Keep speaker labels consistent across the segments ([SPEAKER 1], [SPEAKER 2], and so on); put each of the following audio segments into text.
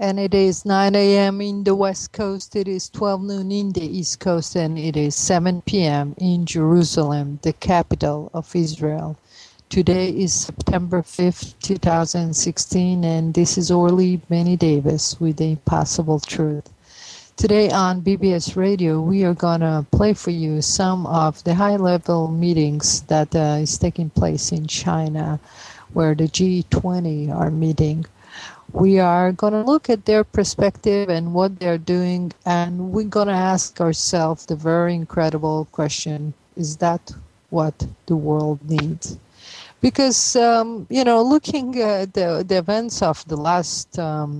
[SPEAKER 1] And it is 9 a.m. in the West Coast, it is 12 noon in the East Coast, and it is 7 p.m. in Jerusalem, the capital of Israel. Today is September 5th, 2016, and this is Orly Benny Davis with The Impossible Truth. Today on BBS Radio, we are going to play for you some of the high-level meetings that is taking place in China, where the G20 are meeting. We are going to look at their perspective and what they're doing, and we're going to ask ourselves the very incredible question, is that what the world needs? Because, looking at the events of the last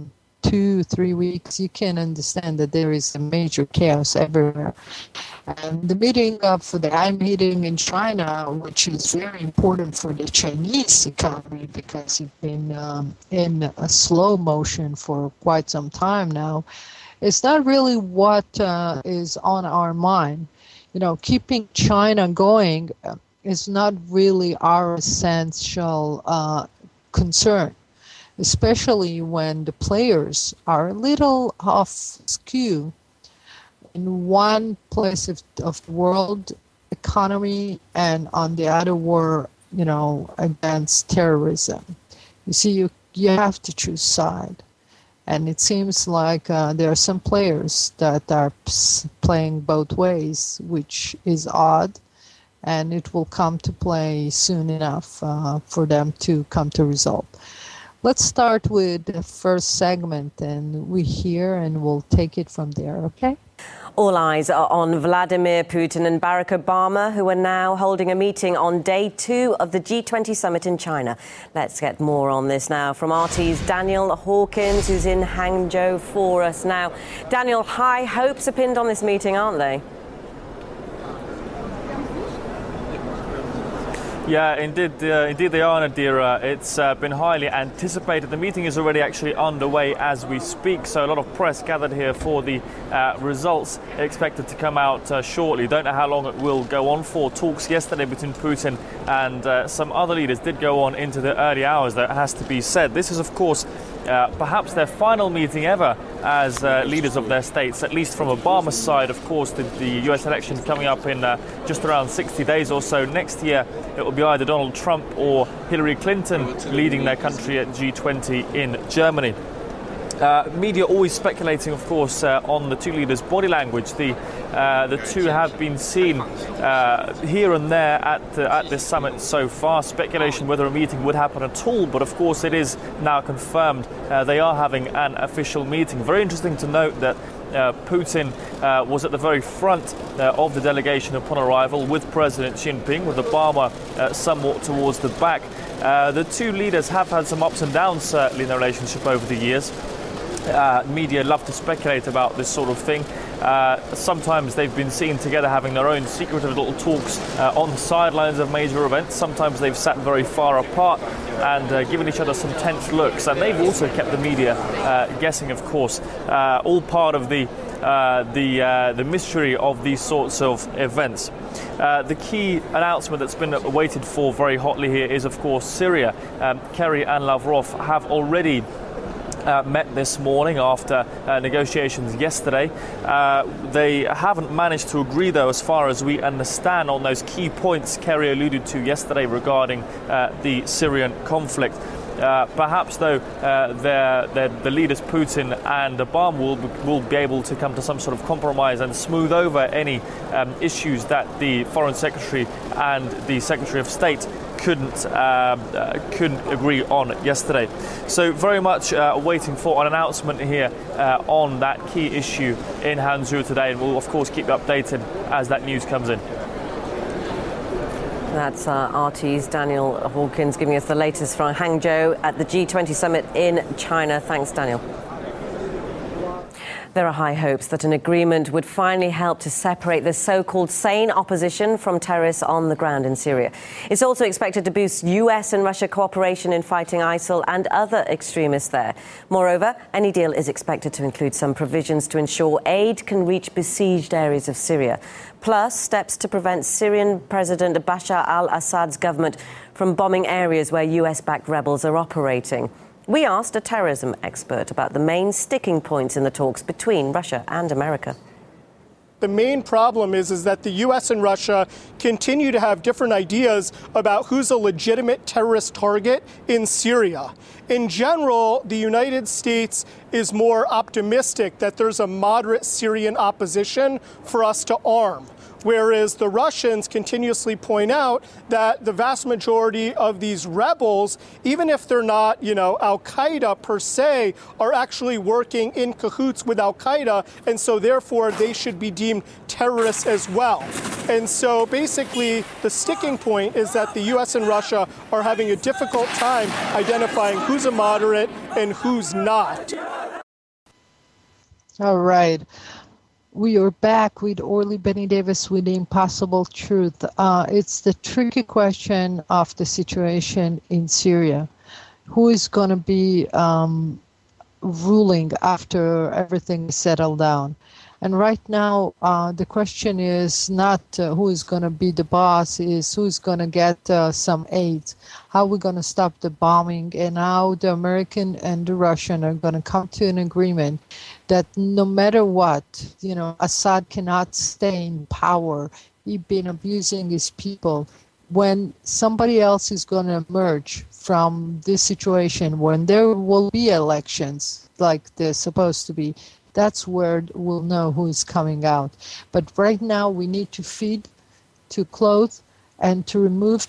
[SPEAKER 1] 2-3 weeks, you can understand that there is a major chaos everywhere. And the high meeting in China, which is very important for the Chinese economy because it's been in a slow motion for quite some time now, it's not really what is on our mind. Keeping China going is not really our essential concern, especially when the players are a little off skew in one place of the world economy and on the other war, against terrorism. You see, you have to choose side. And it seems like there are some players that are playing both ways, which is odd. And it will come to play soon enough for them to come to result. Let's start with the first segment, and we hear and we'll take it from there, okay?
[SPEAKER 2] All eyes are on Vladimir Putin and Barack Obama, who are now holding a meeting on day 2 of the G20 summit in China. Let's get more on this now from RT's Daniel Hawkins, who's in Hangzhou for us now. Daniel, high hopes are pinned on this meeting, aren't they?
[SPEAKER 3] Yeah, indeed they are, Nadira. It's been highly anticipated. The meeting is already actually underway as we speak, so a lot of press gathered here for the results expected to come out shortly. Don't know how long it will go on for. Talks yesterday between Putin and some other leaders did go on into the early hours, that has to be said. This is, of course, perhaps their final meeting ever as leaders of their states, at least from Obama's side. Of course, the US elections coming up in just around 60 days or so. Next year, it will be either Donald Trump or Hillary Clinton leading their country at G20 in Germany. Media always speculating, of course, on the two leaders' body language. The two have been seen here and there at this summit so far. Speculation whether a meeting would happen at all, but of course it is now confirmed they are having an official meeting. Very interesting to note that Putin was at the very front of the delegation upon arrival with President Xi Jinping, with Obama somewhat towards the back. The two leaders have had some ups and downs, certainly, in their relationship over the years. Media love to speculate about this sort of thing. Sometimes they've been seen together having their own secretive little talks on the sidelines of major events. Sometimes they've sat very far apart and given each other some tense looks. And they've also kept the media guessing, of course, all part of the mystery of these sorts of events. The key announcement that's been awaited for very hotly here is, of course, Syria. Kerry and Lavrov have already met this morning after negotiations yesterday. They haven't managed to agree, though, as far as we understand, on those key points Kerry alluded to yesterday regarding the Syrian conflict. Perhaps, though, the leaders Putin and Obama will be able to come to some sort of compromise and smooth over any issues that the Foreign Secretary and the Secretary of State couldn't agree on yesterday. So very much waiting for an announcement here on that key issue in Hangzhou today, and we'll of course keep you updated as that news comes in.
[SPEAKER 2] That's RT's Daniel Hawkins giving us the latest from Hangzhou at the G20 summit in China. Thanks, Daniel. There are high hopes that an agreement would finally help to separate the so-called sane opposition from terrorists on the ground in Syria. It's also expected to boost US and Russia cooperation in fighting ISIL and other extremists there. Moreover, any deal is expected to include some provisions to ensure aid can reach besieged areas of Syria, plus steps to prevent Syrian President Bashar al-Assad's government from bombing areas where US-backed rebels are operating. We asked a terrorism expert about the main sticking points in the talks between Russia and America.
[SPEAKER 4] The main problem is that the U.S. and Russia continue to have different ideas about who's a legitimate terrorist target in Syria. In general, the United States is more optimistic that there's a moderate Syrian opposition for us to arm, whereas the Russians continuously point out that the vast majority of these rebels, even if they're not, Al-Qaeda per se, are actually working in cahoots with Al-Qaeda, and so therefore they should be deemed terrorists as well. And so basically the sticking point is that the U.S. and Russia are having a difficult time identifying who's a moderate and who's not.
[SPEAKER 1] All right. We are back with Orly Benny Davis with The Impossible Truth. It's the tricky question of the situation in Syria. Who is going to be ruling after everything is settled down? And right now, the question is not who is going to be the boss, is who is going to get some aid. How are we going to stop the bombing, and how the American and the Russian are going to come to an agreement that no matter what, Assad cannot stay in power. He's been abusing his people. When somebody else is going to emerge from this situation, when there will be elections like they're supposed to be, that's where we'll know who is coming out. But right now, we need to feed, to clothe, and to remove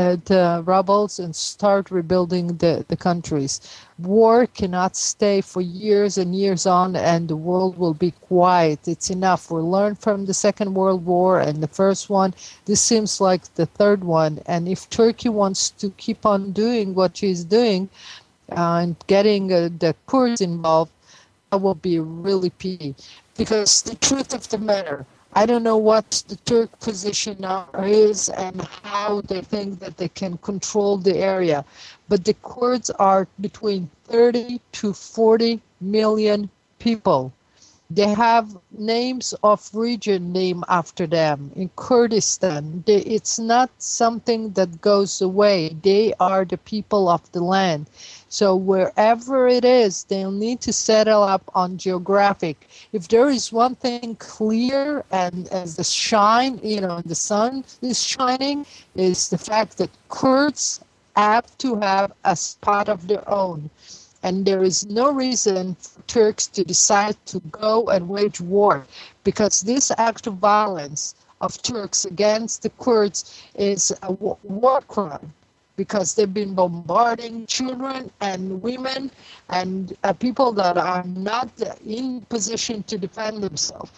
[SPEAKER 1] the rebels and start rebuilding the countries. War cannot stay for years and years on, and the world will be quiet. It's enough. We learned from the Second World War and the first one. This seems like the third one. And if Turkey wants to keep on doing what she's doing and getting the Kurds involved, that will be really pity. Because the truth of the matter, I don't know what the Turk position now is and how they think that they can control the area. But the Kurds are between 30 to 40 million people. They have names of region named after them. In Kurdistan, it's not something that goes away. They are the people of the land. So wherever it is, they'll need to settle up on geographic. If there is one thing clear, and as the shine, the sun is shining, is the fact that Kurds have to have a spot of their own. And there is no reason for Turks to decide to go and wage war, because this act of violence of Turks against the Kurds is a war crime, because they've been bombarding children and women and people that are not in position to defend themselves.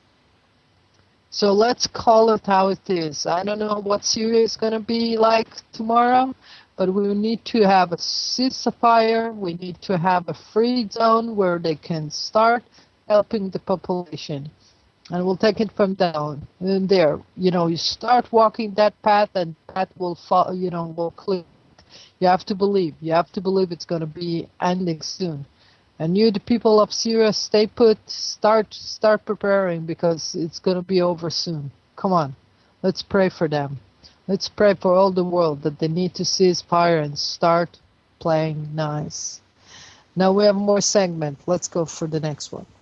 [SPEAKER 1] So let's call it how it is. I don't know what Syria is going to be like tomorrow, but we need to have a ceasefire. We need to have a free zone where they can start helping the population. And we'll take it from down and there. You start walking that path, and path will fall, will clear. You have to believe. You have to believe it's going to be ending soon. And you, the people of Syria, stay put. Start preparing, because it's going to be over soon. Come on. Let's pray for them. Let's pray for all the world that they need to cease fire and start playing nice. Now we have more segment. Let's go for the next one.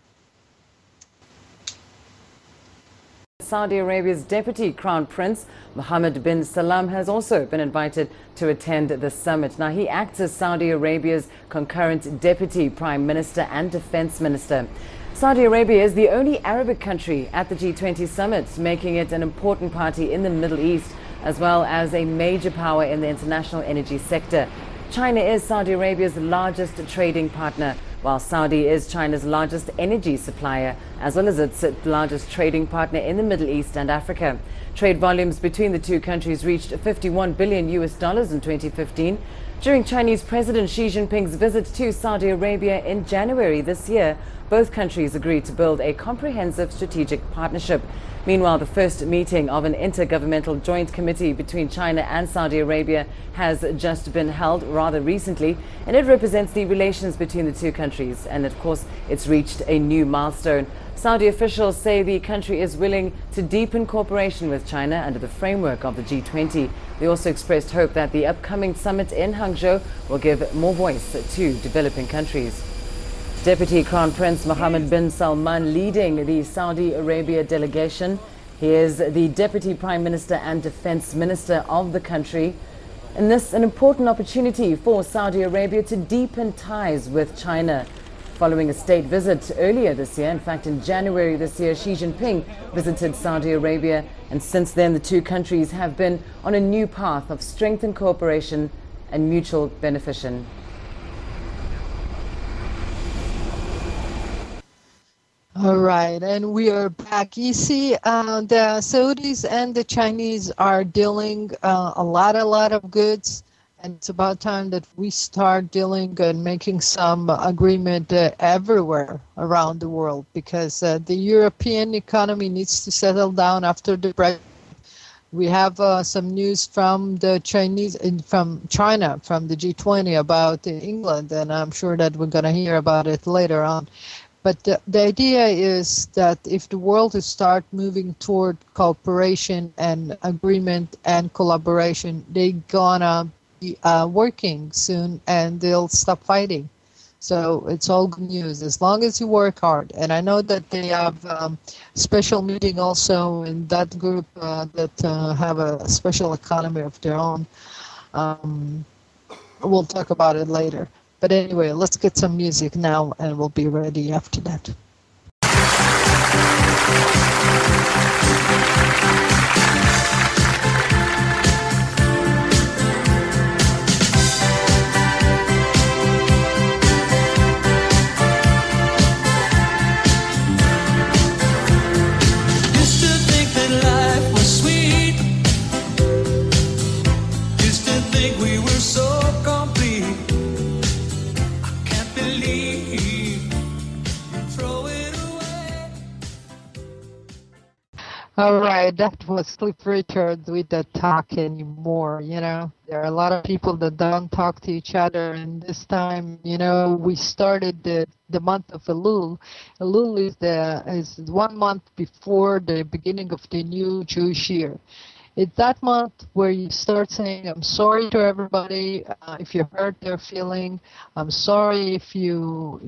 [SPEAKER 5] Saudi Arabia's Deputy Crown Prince Mohammed bin Salman has also been invited to attend the summit. Now, he acts as Saudi Arabia's concurrent Deputy Prime Minister and Defense Minister. Saudi Arabia is the only Arabic country at the G20 summit, making it an important party in the Middle East, as well as a major power in the international energy sector. China is Saudi Arabia's largest trading partner, while Saudi is China's largest energy supplier, as well as its largest trading partner in the Middle East and Africa. Trade volumes between the two countries reached $51 billion in 2015. During Chinese President Xi Jinping's visit to Saudi Arabia in January this year, both countries agreed to build a comprehensive strategic partnership. Meanwhile, the first meeting of an intergovernmental joint committee between China and Saudi Arabia has just been held rather recently, and it represents the relations between the two countries. And of course, it's reached a new milestone. Saudi officials say the country is willing to deepen cooperation with China under the framework of the G20. They also expressed hope that the upcoming summit in Hangzhou will give more voice to developing countries. Deputy Crown Prince Mohammed bin Salman leading the Saudi Arabia delegation. He is the Deputy Prime Minister and Defense Minister of the country. And this is an important opportunity for Saudi Arabia to deepen ties with China. Following a state visit earlier this year, in fact in January this year, Xi Jinping visited Saudi Arabia, and since then the two countries have been on a new path of strengthened cooperation and mutual beneficiation.
[SPEAKER 1] All right, and we are back. You see, the Saudis and the Chinese are dealing a lot of goods. And it's about time that we start dealing and making some agreement everywhere around the world, because the European economy needs to settle down after the Brexit. We have some news from the Chinese, from China, from the G20 about England, and I'm sure that we're going to hear about it later on. But the idea is that if the world is start moving toward cooperation and agreement and collaboration, they're gonna working soon, and they'll stop fighting. So it's all good news as long as you work hard. And I know that they have special meeting also in that group that have a special economy of their own. We'll talk about it later. But anyway, let's get some music now, and we'll be ready after that. All right, that was Cliff Richard with the Talk Anymore. You know, there are a lot of people that don't talk to each other, and this time, you know, we started the month of Elul. Elul is 1 month before the beginning of the new Jewish year. It's that month where you start saying, I'm sorry to everybody if you hurt their feeling. I'm sorry if you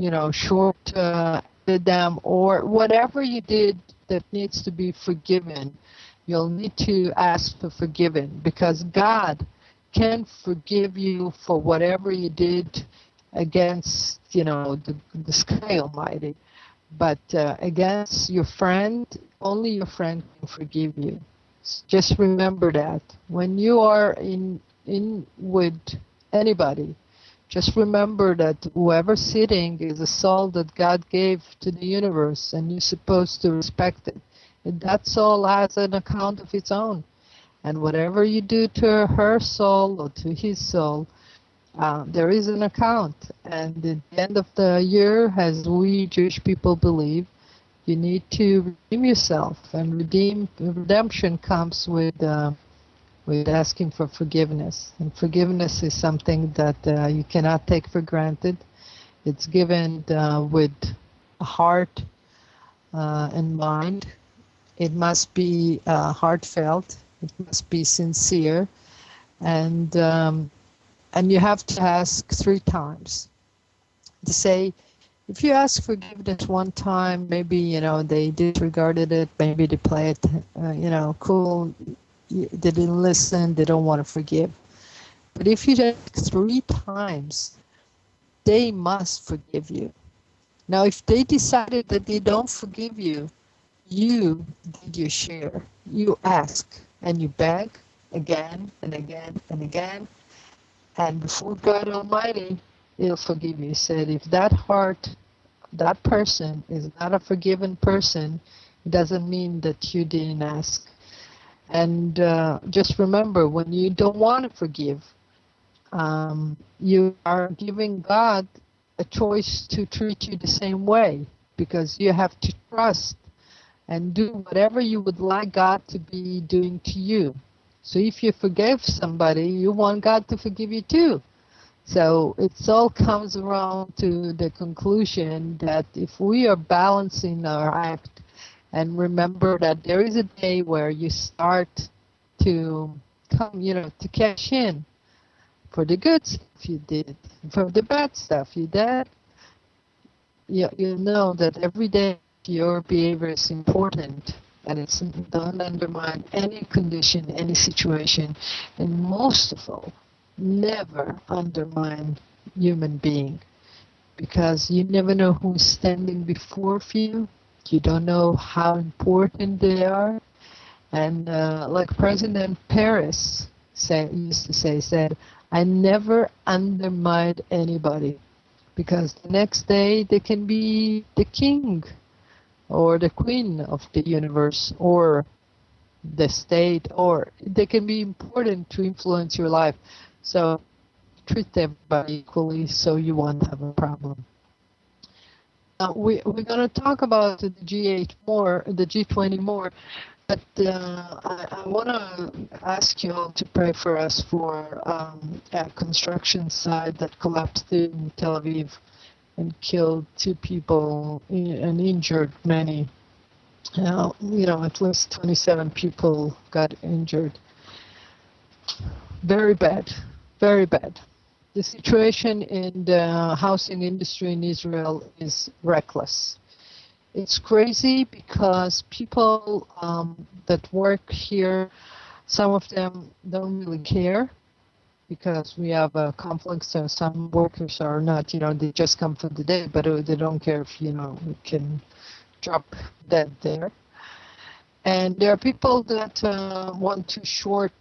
[SPEAKER 1] shorted them, or whatever you did that needs to be forgiven. You'll need to ask for forgiven, because God can forgive you for whatever you did against, the Sky Almighty. But against your friend, only your friend can forgive you. Just remember that. When you are in with anybody, just remember that whoever's sitting is a soul that God gave to the universe, and you're supposed to respect it. And that soul has an account of its own. And whatever you do to her soul or to his soul, there is an account. And at the end of the year, as we Jewish people believe, you need to redeem yourself. And redemption comes with asking for forgiveness. And forgiveness is something that you cannot take for granted. It's given with a heart and mind. It must be heartfelt. It must be sincere. And you have to ask 3 times. To say, if you ask forgiveness one time, maybe, they disregarded it. Maybe they play it, cool. They didn't listen, they don't want to forgive. But if you ask 3 times, they must forgive you. Now, if they decided that they don't forgive you, you did your share. You ask and you beg again and again and again. And before God Almighty, He'll forgive you. He said, if that person is not a forgiven person, it doesn't mean that you didn't ask. And just remember, when you don't want to forgive, you are giving God a choice to treat you the same way, because you have to trust and do whatever you would like God to be doing to you. So if you forgive somebody, you want God to forgive you too. So it all comes around to the conclusion that if we are balancing our act and remember that there is a day where you start to come, to cash in for the good stuff you did, for the bad stuff you did, you know that every day your behavior is important, and it's don't undermine any condition, any situation, and most of all, never undermine human being, because you never know who's standing before you. You don't know how important they are. And like President Paris used to say, said, I never undermined anybody, because the next day they can be the king or the queen of the universe or the state, or they can be important to influence your life. So treat everybody equally so you won't have a problem. We're going to talk about the G8 more, the G20 more, but I want to ask you all to pray for us for a construction site that collapsed in Tel Aviv and killed 2 people and injured many. At least 27 people got injured. Very bad, very bad. The situation in the housing industry in Israel is reckless. It's crazy because people that work here, some of them don't really care because we have a conflict, so some workers are not, they just come for the day, but they don't care if, we can drop dead there. And there are people that want to short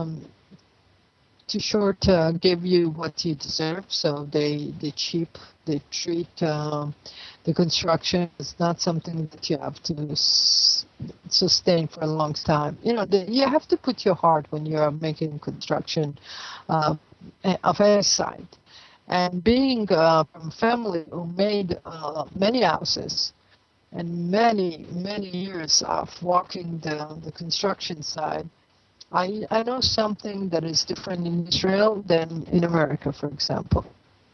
[SPEAKER 1] give you what you deserve, so they treat the construction as not something that you have to sustain for a long time. You have to put your heart when you're making construction of any side. And being from a family who made many houses and many years of walking the construction side, I know something that is different in Israel than in America, for example.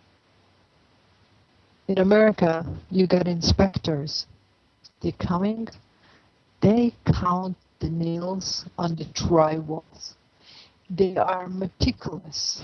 [SPEAKER 1] In America, you got inspectors. They're coming, they count the nails on the drywalls. They are meticulous.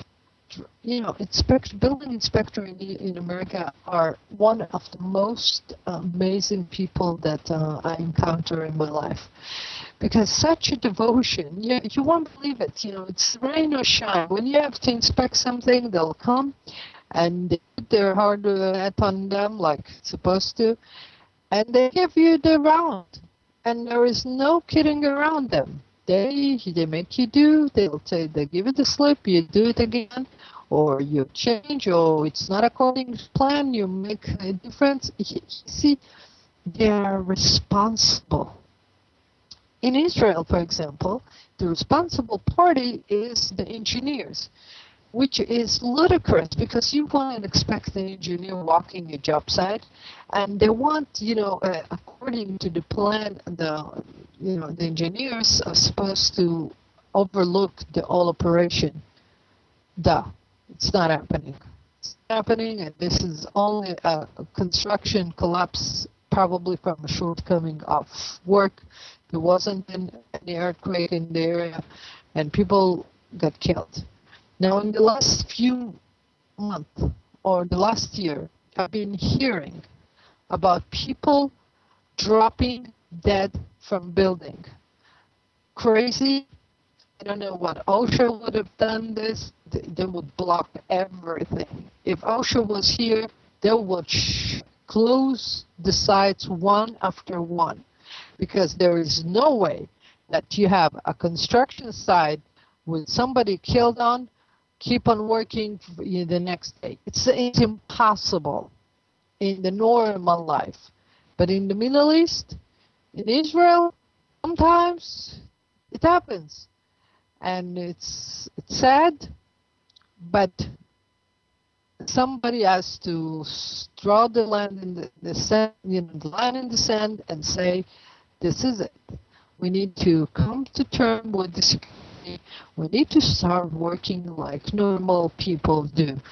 [SPEAKER 1] Building inspector in America are one of the most amazing people that I encounter in my life. Because such a devotion, you won't believe it. It's rain or shine. When you have to inspect something, they'll come and they put their hard hat on them like it's supposed to, and they give you the round. And there is no kidding around them. They make you do. They'll say they give you the slip, you do it again, or you change, or it's not according to plan. You make a difference. You see, they are responsible. In Israel, for example, the responsible party is the engineers, which is ludicrous because you wouldn't expect the engineer walking a job site, and they want, according to the plan, the engineers are supposed to overlook the whole operation. It's not happening. It's happening, and this is only a construction collapse, probably from a shortcoming of work. There wasn't any earthquake in the area, and people got killed. Now, in the last few months, or the last year, I've been hearing about people dropping dead from building. Crazy. I don't know what OSHA would have done this. They would block everything. If OSHA was here, they would close the sites one after one, because there is no way that you have a construction site with somebody killed on, keep on working the next day. It's impossible in the normal life. But in the Middle East, in Israel, sometimes it happens. And it's sad, but somebody has to draw the line in the sand, the line in the sand, and say, this is it. We need to come to terms with this. We need to start working like normal people do.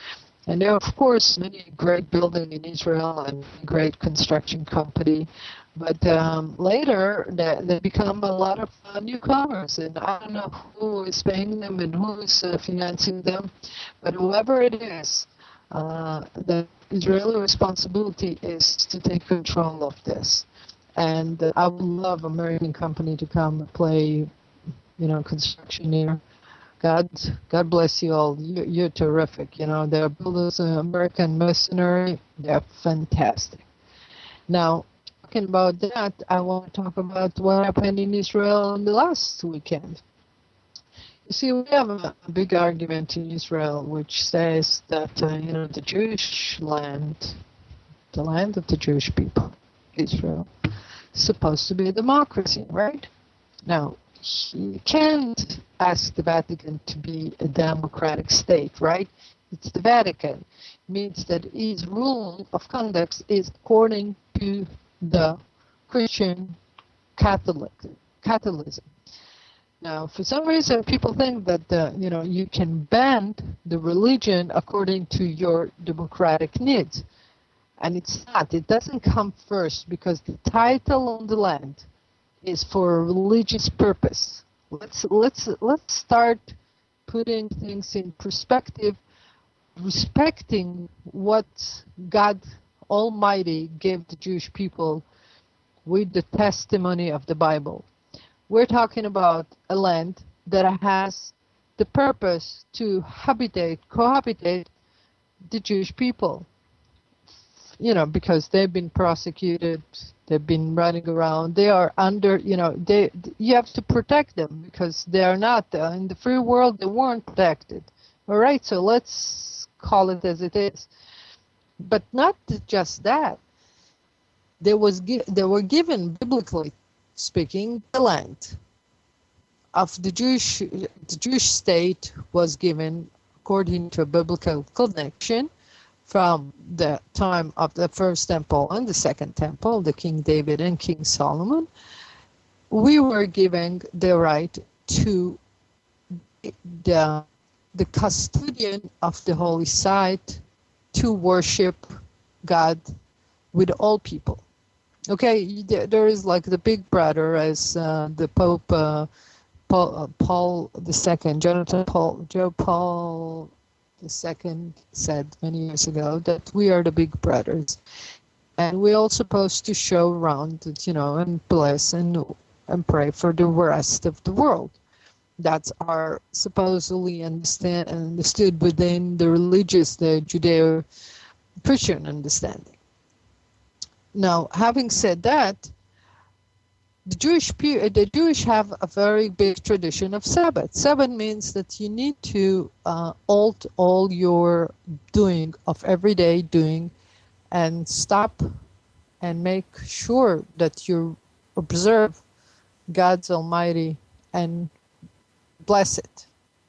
[SPEAKER 1] And there are, of course, many great buildings in Israel and great construction company. But later, they become a lot of newcomers, and I don't know who is paying them and who is financing them. But whoever it is, the Israeli responsibility is to take control of this. And I would love American company to come and play, construction here. God bless you all. You're terrific. They're builders, American mercenary. They're fantastic. Now, talking about that, I want to talk about what happened in Israel on the last weekend. You see, we have a big argument in Israel which says that, the Jewish land, the land of the Jewish people, Israel, is supposed to be a democracy, right? Now, you can't ask the Vatican to be a democratic state, right? It's the Vatican. It means that its rule of conduct is according to the Christian Catholicism. Now, for some reason, people think that you can bend the religion according to your democratic needs, and it's not. It doesn't come first because the title on the land is for a religious purpose. Let's start putting things in perspective, respecting what God Almighty gave the Jewish people with the testimony of the Bible. We're talking about a land that has the purpose to cohabitate the Jewish people. Because they've been prosecuted, they've been running around, they are under, you have to protect them because they are not, in the free world, they weren't protected. All right, so let's call it as it is. But not just that. They were given, biblically speaking, the land of the Jewish state was given according to a biblical connection from the time of the first temple and the second temple, the King David and King Solomon. We were given the right to the custodian of the holy site to worship God with all people. Okay, there is like the big brother as the Pope Paul II, Joe Paul II said many years ago that we are the big brothers, and we're all supposed to show around, and bless and pray for the rest of the world. That's our supposedly understood within the religious, the Judeo-Christian understanding. Now, having said that, the Jewish have a very big tradition of Sabbath. Sabbath means that you need to halt all your doing of everyday doing and stop and make sure that you observe God's Almighty and bless it.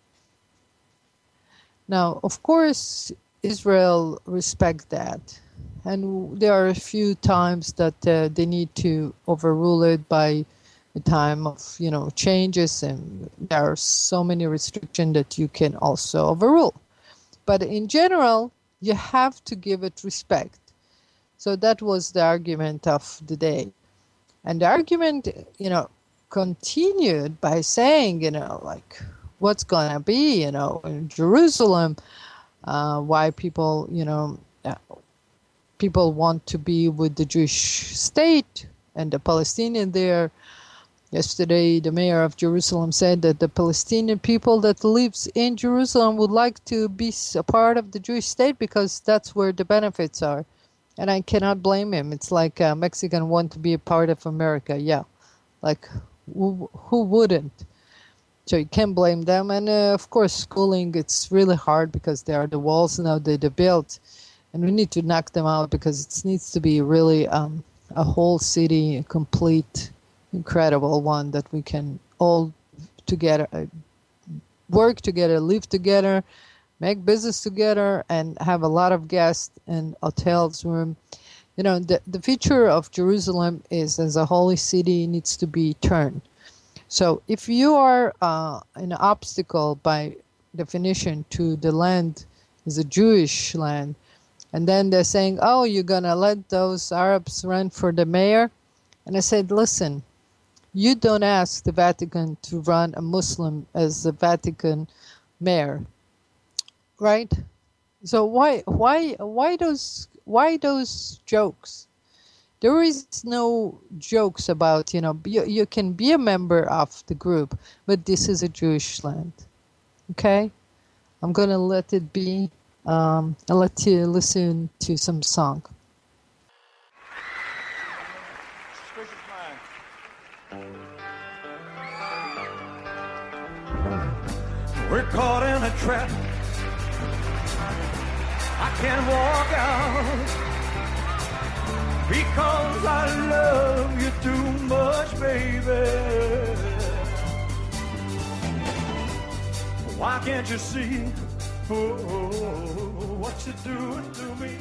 [SPEAKER 1] Now, of course, Israel respects that. And there are a few times that they need to overrule it by the time of, changes, and there are so many restrictions that you can also overrule. But in general, you have to give it respect. So that was the argument of the day. And the argument, continued by saying, like, what's going to be, in Jerusalem, why people, people want to be with the Jewish state and the Palestinian there. Yesterday, the mayor of Jerusalem said that the Palestinian people that lives in Jerusalem would like to be a part of the Jewish state because that's where the benefits are. And I cannot blame him. It's like Mexican want to be a part of America. Yeah, like who wouldn't? So you can't blame them. And of course, schooling, it's really hard because there are the walls now that they built. And we need to knock them out because it needs to be really a whole city, a complete, incredible one that we can all together work together, live together, make business together, and have a lot of guests and hotels room. The future of Jerusalem is as a holy city needs to be turned. So if you are an obstacle by definition to the land is a Jewish land. And then they're saying, oh, you're going to let those Arabs run for the mayor? And I said, listen, you don't ask the Vatican to run a Muslim as the Vatican mayor, right? So why those jokes? There is no jokes about, you can be a member of the group, but this is a Jewish land. Okay? I'm going to let it be. I'll let you listen to some song.
[SPEAKER 6] We're caught in a trap. I can't walk out because I love you too much, baby. Why can't you see what you're doing to me?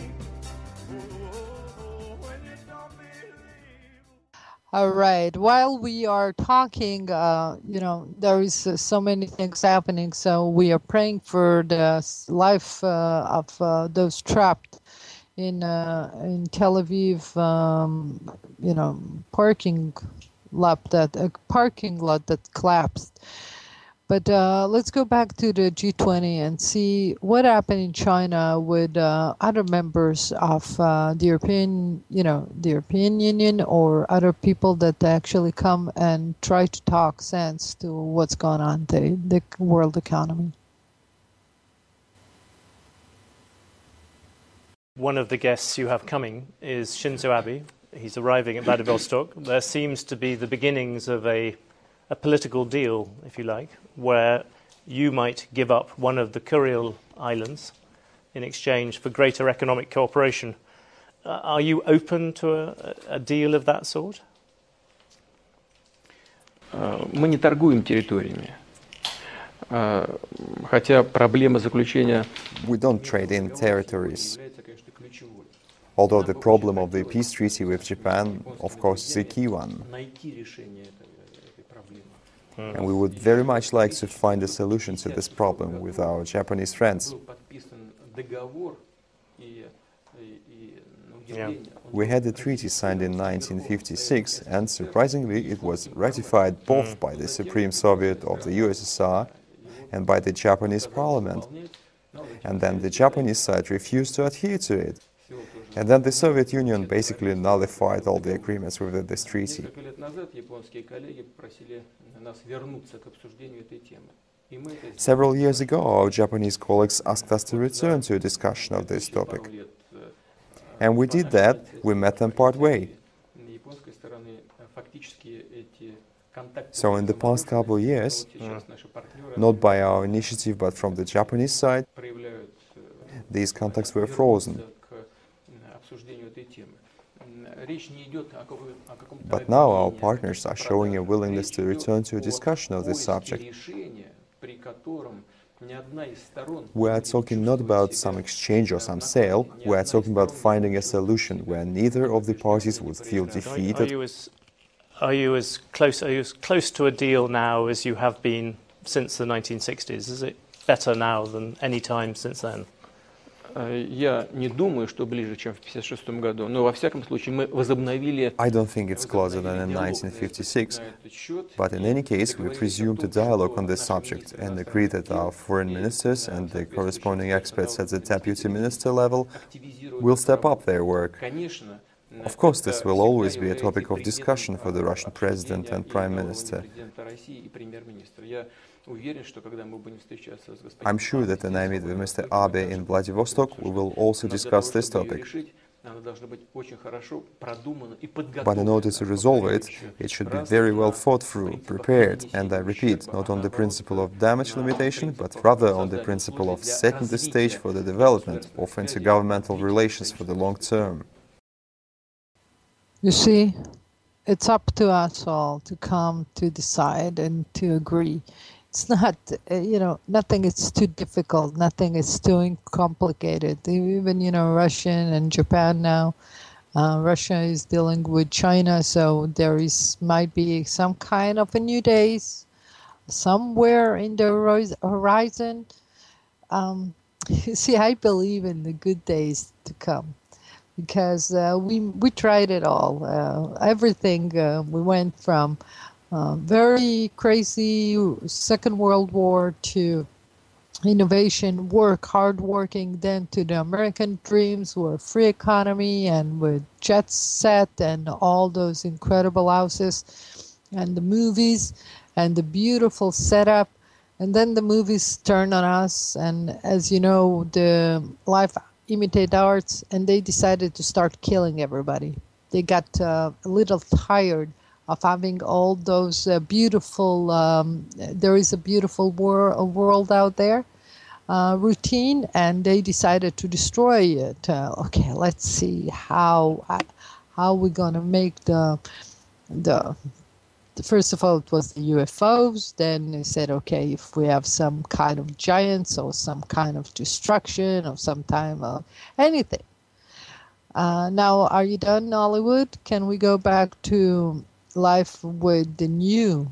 [SPEAKER 6] When you don't believe.
[SPEAKER 1] All right. While we are talking, there is so many things happening. So we are praying for the life of those trapped in Tel Aviv, parking lot that collapsed. But let's go back to the G20 and see what happened in China with other members of the European Union or other people that actually come and try to talk sense to what's going on in the world economy.
[SPEAKER 7] One of the guests you have coming is Shinzo Abe. He's arriving at Vladivostok. There seems to be the beginnings of a political deal, if you like, where you might give up one of the Kuril Islands in exchange for greater economic cooperation. Are you open to a deal of that sort?
[SPEAKER 8] Мы не торгуем территориями. Хотя проблема заключения...
[SPEAKER 9] We don't trade in territories. Although the problem of the peace treaty with Japan, of course, is a key one. And we would very much like to find a solution to this problem with our Japanese friends.
[SPEAKER 7] Yeah.
[SPEAKER 9] We had the treaty signed in 1956, and surprisingly, it was ratified both by the Supreme Soviet of the USSR and by the Japanese parliament. And then the Japanese side refused to adhere to it. And then the Soviet Union basically nullified all the agreements within this treaty. Several years ago, our Japanese colleagues asked us to return to a discussion of this topic. And we did that. We met them partway. So in the past couple of years, not by our initiative but from the Japanese side, these contacts were frozen. But now our partners are showing a willingness to return to a discussion of this subject. We are talking not about some exchange or some sale, we are talking about finding a solution where neither of the parties would feel defeated.
[SPEAKER 7] Are you as close to a deal now as you have been since the 1960s? Is it better now than any time since then?
[SPEAKER 8] Я не думаю, что ближе, чем в 1956 году, но во всяком случае мы возобновили...
[SPEAKER 9] I don't think it's closer than in 1956, but in any case we resumed a dialogue on this subject and agreed that our foreign ministers and the corresponding experts at the deputy minister level will step up their work. Of course, this will always be a topic of discussion for the Russian president and prime minister. I'm sure that when I meet with Mr. Abe in Vladivostok, we will also discuss this topic. But in order to resolve it, it should be very well thought through, prepared, and I repeat, not on the principle of damage limitation, but rather on the principle of setting the stage for the development of intergovernmental relations for the long term.
[SPEAKER 1] You see, it's up to us all to come to decide and to agree. It's not, nothing is too difficult, nothing is too complicated. Even, Russia and Japan now, Russia is dealing with China, so there might be some kind of a new days somewhere in the horizon. See, I believe in the good days to come because we tried it all. Everything. We went from very crazy Second World War to innovation, hard working, then to the American dreams were free economy and with jet set and all those incredible houses and the movies and the beautiful setup. And then the movies turn on us, and as you know, the life imitate arts, and they decided to start killing everybody. They got a little tired of having all those beautiful, there is a beautiful world out there, routine, and they decided to destroy it. Okay, let's see how we're gonna make the first of all, it was the UFOs. Then they said, okay, if we have some kind of giants or some kind of destruction or some time of anything. Now, are you done, Hollywood? Can we go back to life with the new,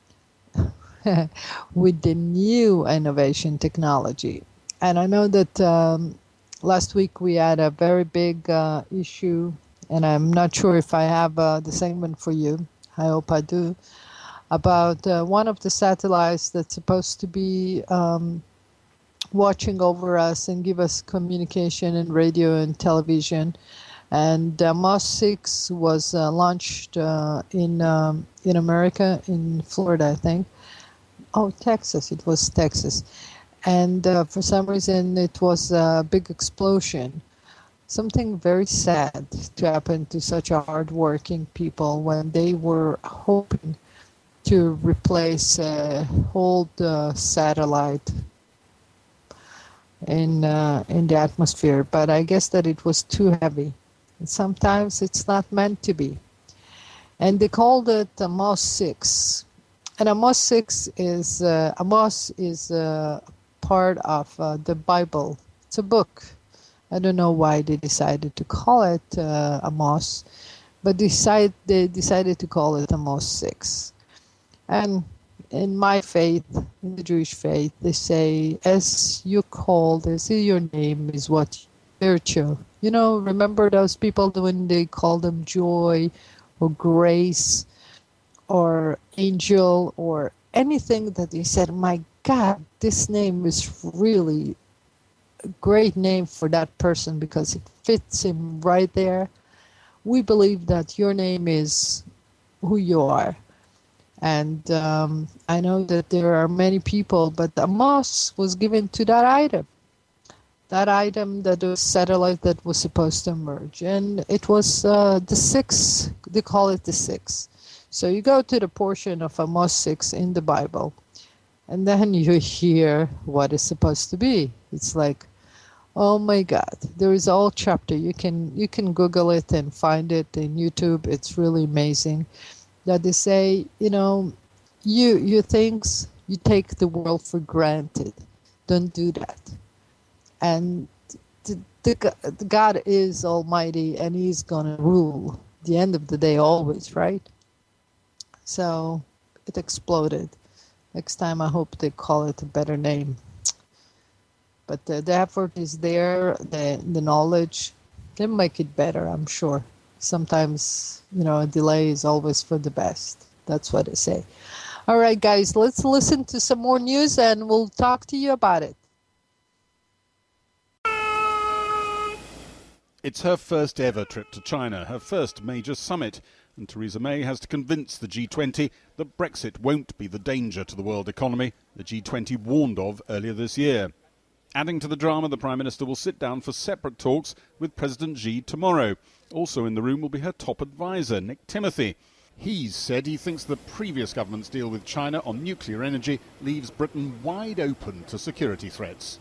[SPEAKER 1] with the new innovation technology? And I know that last week we had a very big issue, and I'm not sure if I have the segment for you. I hope I do, about one of the satellites that's supposed to be watching over us and give us communication and radio and television. And MOS 6 was launched in America, in Florida, I think. Oh, Texas. It was Texas. And for some reason, it was a big explosion. Something very sad to happen to such a hard-working people when they were hoping to replace a old satellite in the atmosphere. But I guess that it was too heavy. And sometimes it's not meant to be. And they called it a MOS 6. And a MOS 6 is part of the Bible. It's a book. I don't know why they decided to call it a MOS, but they decided to call it a MOS 6. And in my faith, in the Jewish faith, they say, as you're called, as your name is what virtue. You know, remember those people when they call them joy or grace or angel or anything that they said, my God, this name is really great name for that person because it fits him right there. We believe that your name is who you are. And I know that there are many people, but the MOS was given to that item. That item, that was satellite that was supposed to emerge. And it was the 6, they call it the 6. So you go to the portion of a MOS 6 in the Bible, and then you hear what it's supposed to be. It's like, oh my God, there is all chapter. You can Google it and find it in YouTube. It's really amazing that they say, you know, you thinks you take the world for granted. Don't do that. And the God is almighty and he's going to rule the end of the day always, right? So it exploded. Next time I hope they call it a better name. But the effort is there, the knowledge, they make it better, I'm sure. Sometimes, you know, a delay is always for the best. That's what I say. All right, guys, let's listen to some more news and we'll talk to you about it.
[SPEAKER 10] It's her first ever trip to China, her first major summit, and Theresa May has to convince the G20 that Brexit won't be the danger to the world economy the G20 warned of earlier this year. Adding to the drama, the Prime Minister will sit down for separate talks with President Xi tomorrow. Also in the room will be her top advisor, Nick Timothy. He's said he thinks the previous government's deal with China on nuclear energy leaves Britain wide open to security threats.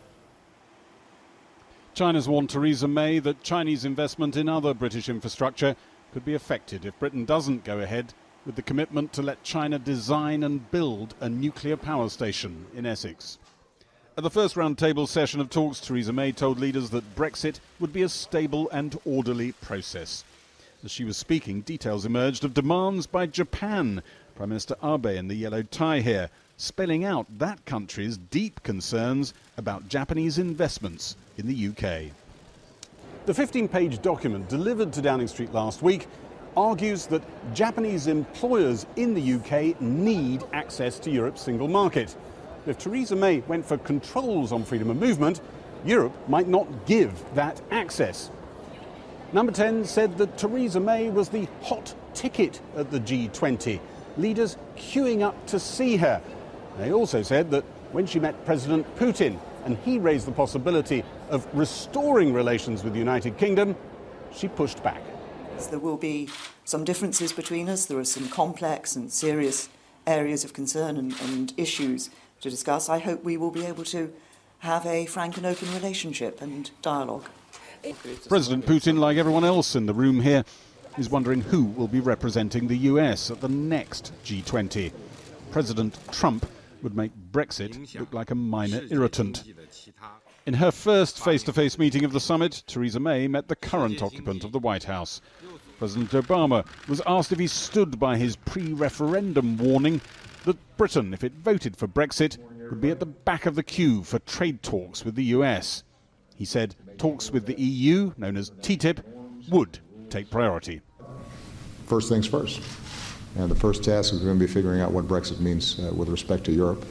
[SPEAKER 10] China's warned Theresa May that Chinese investment in other British infrastructure could be affected if Britain doesn't go ahead with the commitment to let China design and build a nuclear power station in Essex. At the first round-table session of talks, Theresa May told leaders that Brexit would be a stable and orderly process. As she was speaking, details emerged of demands by Japan Prime Minister Abe in the yellow tie here, spelling out that country's deep concerns about Japanese investments in the UK. The 15-page document delivered to Downing Street last week argues that Japanese employers in the UK need access to Europe's single market. If Theresa May went for controls on freedom of movement, Europe might not give that access. Number 10 said that Theresa May was the hot ticket at the G20, leaders queuing up to see her. They also said that when she met President Putin and he raised the possibility of restoring relations with the United Kingdom, she pushed back.
[SPEAKER 11] There will be some differences between us. There are some complex and serious areas of concern and issues to discuss. I hope we will be able to have a frank and open relationship and dialogue.
[SPEAKER 10] President Putin, like everyone else in the room here, is wondering who will be representing the US at the next G20. President Trump would make Brexit look like a minor irritant. In her first face-to-face meeting of the summit, Theresa May met the current occupant of the White House. President Obama was asked if he stood by his pre-referendum warning that Britain, if it voted for Brexit, would be at the back of the queue for trade talks with the US. He said talks with the EU, known as TTIP, would take priority.
[SPEAKER 12] First things first. And the first task is going to be figuring out what Brexit means with respect to Europe.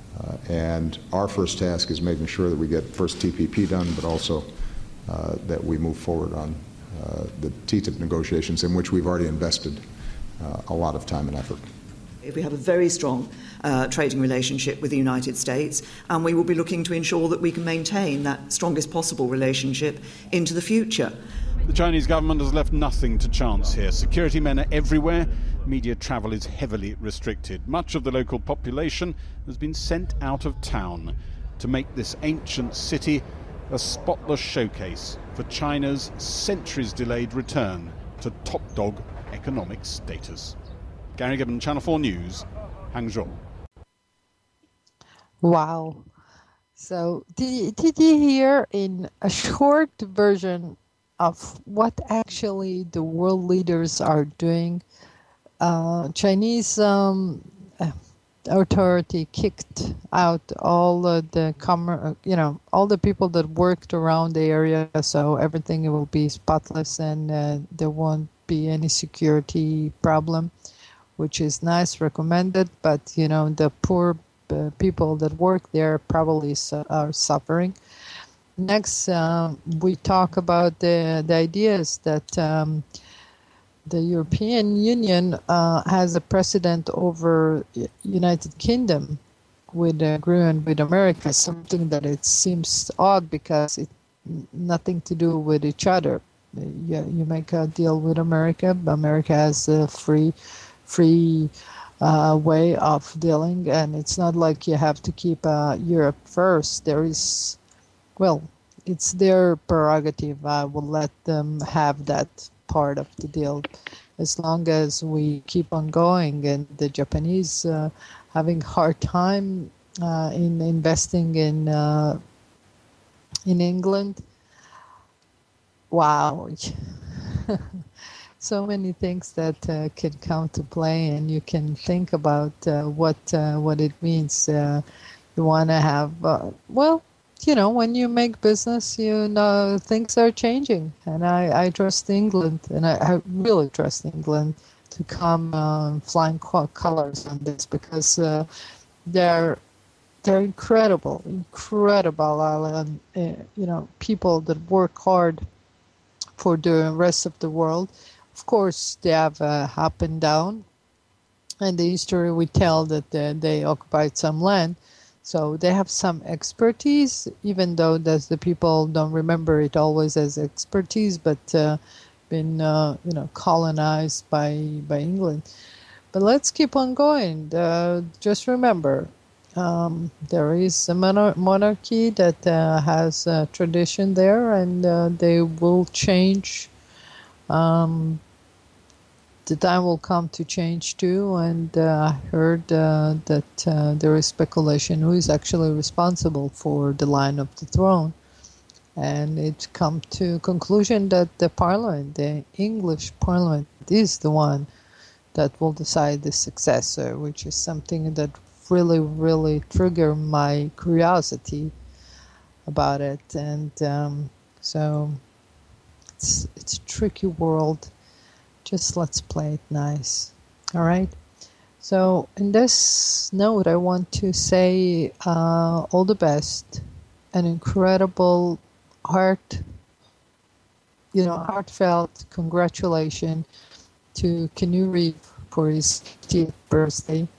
[SPEAKER 12] And our first task is making sure that we get first TPP done, but also that we move forward on the TTIP negotiations, in which we've already invested a lot of time and effort.
[SPEAKER 11] We have a very strong trading relationship with the United States, and we will be looking to ensure that we can maintain that strongest possible relationship into the future.
[SPEAKER 10] The Chinese government has left nothing to chance here. Security men are everywhere. Media travel is heavily restricted. Much of the local population has been sent out of town to make this ancient city a spotless showcase for China's centuries-delayed return to top dog economic status. Gary Gibbon, Channel 4 News, Hangzhou.
[SPEAKER 1] Wow. So did you hear in a short version of what actually the world leaders are doing? Chinese authority kicked out all all the people that worked around the area, so everything will be spotless and there won't be any security problem, which is nice, recommended. But the poor people that work there probably are suffering. Next, we talk about the ideas that the European Union has a precedent over United Kingdom with agreement with America, something that it seems odd because it's nothing to do with each other. You make a deal with America, America has a free way of dealing, and it's not like you have to keep Europe first. It's their prerogative. I will let them have that part of the deal as long as we keep on going. And the Japanese having hard time in investing in England. Wow. So many things that can come to play, and you can think about what it means. You want to have when you make business, things are changing, and I trust England, and I really trust England to come flying colors on this, because they're incredible, and people that work hard for the rest of the world. Of course, they have up and down, and the history we tell that they occupied some land. So they have some expertise, even though the people don't remember it always as expertise, but been colonized by England. But let's keep on going. Just remember, there is a monarchy that has a tradition there, and they will change. The time will come to change too, and I heard that there is speculation who is actually responsible for the line of the throne, and it's come to conclusion that the Parliament, the English Parliament, is the one that will decide the successor, which is something that really, really triggered my curiosity about it. And so it's a tricky world. Just let's play it nice. All right. So in this note, I want to say all the best, an incredible heartfelt congratulations to Keanu Reeves for his 50th birthday.